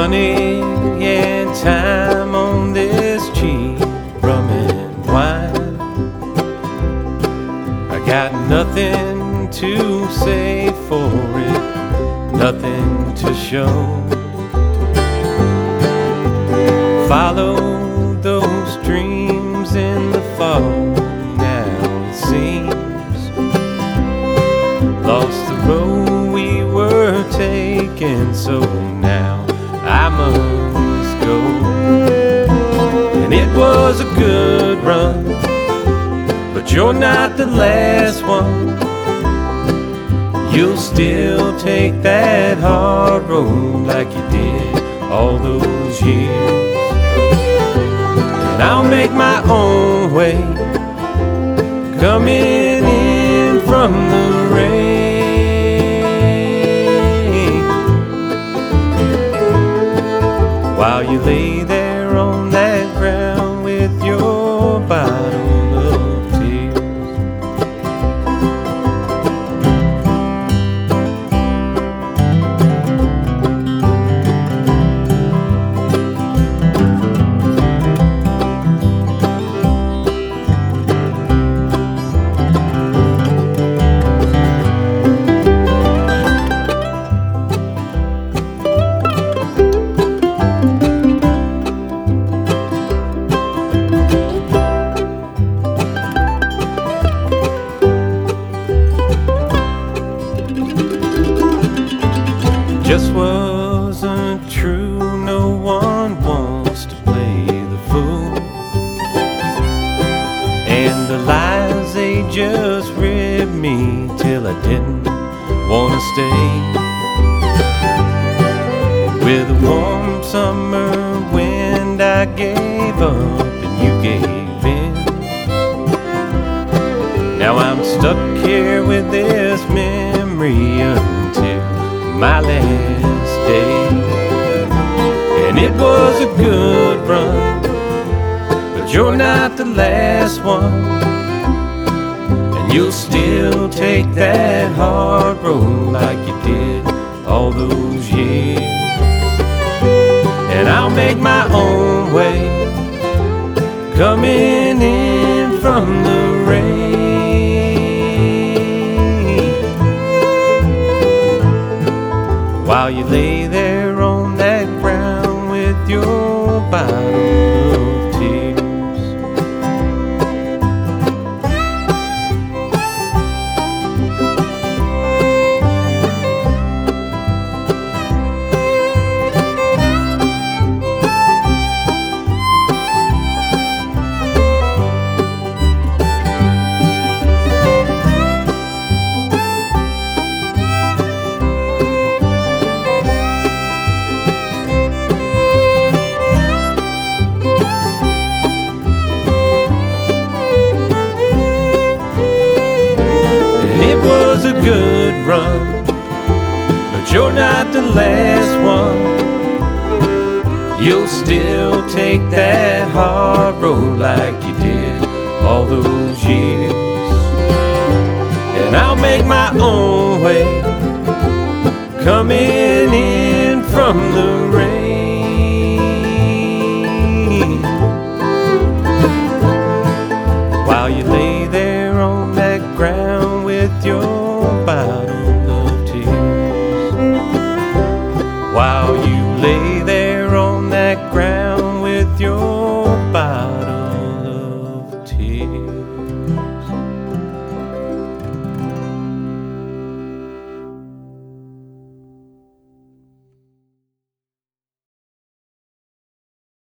money and time on this cheap rum and wine. I got nothing to say for it, nothing to show. Follow those dreams in the fall, now it seems. Lost the road we were taking, so now I must go. And it was a good run, but you're not the last one. You'll still take that hard road like you did all those years. And I'll make my own way, coming in from the rain, while you lay there on that ground with your bottle of tears. Just wasn't true, no one wants to play the fool. And the lies, they just ripped me till I didn't want to stay. With a warm summer wind I gave up and you gave in. Now I'm stuck here with this memory until my last day. And it was a good run, but you're not the last one. And you'll still take that hard road like you did all those years. And I'll make my own way, coming in from the rain, while you lay there on that ground with your bottle of tears. It was a good run, but you're not the last one. You'll still take that hard road like you did all those years. And I'll make my own way, coming in from the rain, while you lay there on that ground with your bottle of tears. While you lay there on that ground with your bottle